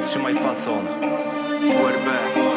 trzymaj fason. URB.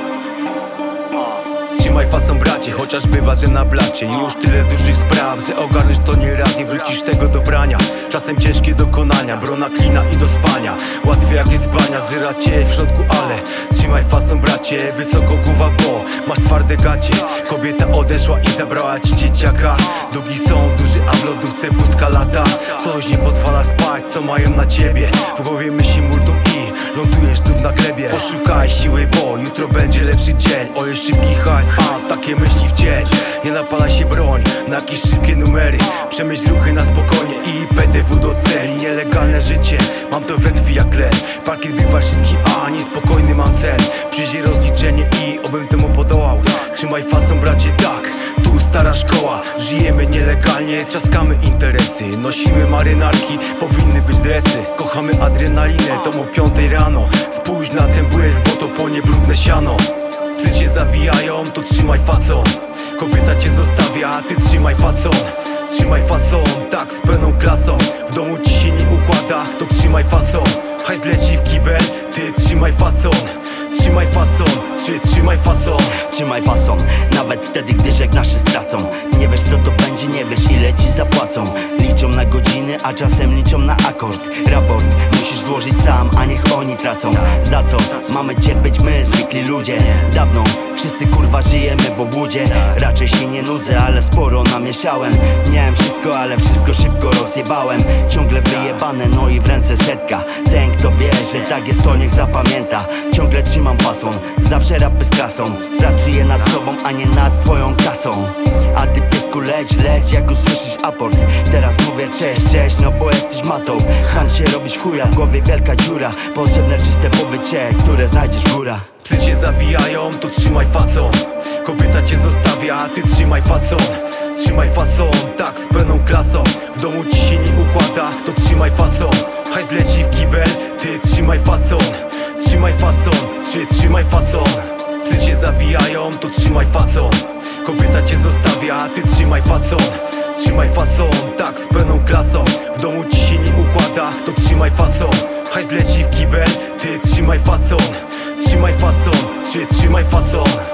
Trzymaj fason, bracie, chociaż bywa, że na blacie. Już tyle dużych spraw, że ogarnąć to nie raz. Nie wrócisz tego do brania. Czasem ciężkie dokonania, brona, klina i do spania. Łatwiej jak jest bania, zryra cię w środku, ale trzymaj fason, bracie, wysoko głowa, bo masz twarde gacie. Kobieta odeszła i zabrała ci dzieciaka. Długi są duży, a w lodówce pustka lata. Coś nie pozwala spać, co mają na ciebie. W głowie myśli multum i lądujesz tu na glebie. Poszukaj siły, bo jutro będzie lepszy dzień. Ojej, szybki hajs, a takie myśli w dzień. Nie napala się broń na jakieś szybkie numery. Przemyśl ruchy na spokojnie i PDW do celi. Nielegalne życie, mam to we krwi jak tlen. Parkiet bywa wszystkich, a niespokojny mam sen. Przyjdzie rozliczenie i obym temu podołał. Trzymaj fason, bracie, tak, tu stara szkoła. Żyjemy nielegalnie, czaskamy interesy. Nosimy marynarki, powinny być dresy. Kochamy adrenalinę, to o 5 rano. Spójrz na ten błysk, bo to płonie brudne siano. Psy cię zawijają, to trzymaj fason. Kobieta cię zostawia, a ty trzymaj fason. Trzymaj fason, tak z pełną klasą. W domu ci się nie układa, to trzymaj fason. Hajs leci w kibel, ty trzymaj fason. Trzymaj fason, trzymaj fason. Trzymaj fason, nawet wtedy, gdy żegnasz się z pracą. Nie wiesz co to będzie, nie wiesz ile ci zapłacą. Liczą na godziny, a czasem liczą na akord. Raport musisz złożyć sam, a niech oni tracą. Za co mamy cierpieć my, zwykli ludzie? Dawno wszyscy kurwa żyjemy w obłudzie. Raczej się nie nudzę, ale sporo namieszałem. Miałem wszystko, ale wszystko szybko rozjebałem. Ciągle wyjebane, no i w ręce setka. Ten kto wie, że tak jest, to niech zapamięta. Ciągle trzymam fason, zawsze rapy z kasą. Pracuję nad sobą, a nie nad twoją kasą. A ty piesku leć, jak usłyszysz aport. Teraz mówię cześć, no bo jesteś matą. Sam się robisz w chuja, w głowie wielka dziura. Potrzebne czyste powycie, które znajdziesz w górach. Psy cię zawijają, to trzymaj fason. Kobieta cię zostawia, a ty trzymaj fason. Trzymaj fason, tak z pełną klasą. W domu ci się nie układa, to trzymaj fason. Hajs leci w kibel, ty trzymaj fason. Trzymaj fason, trzymaj fason. Psy cię zawijają, to trzymaj fason. Kobieta cię zostawia, a ty trzymaj fason. Trzymaj fason, tak z pełną klasą. W domu ci się nie układa, to trzymaj fason. Hajs leci w kibel, ty trzymaj fason. Trzymaj fason, trzymaj fason.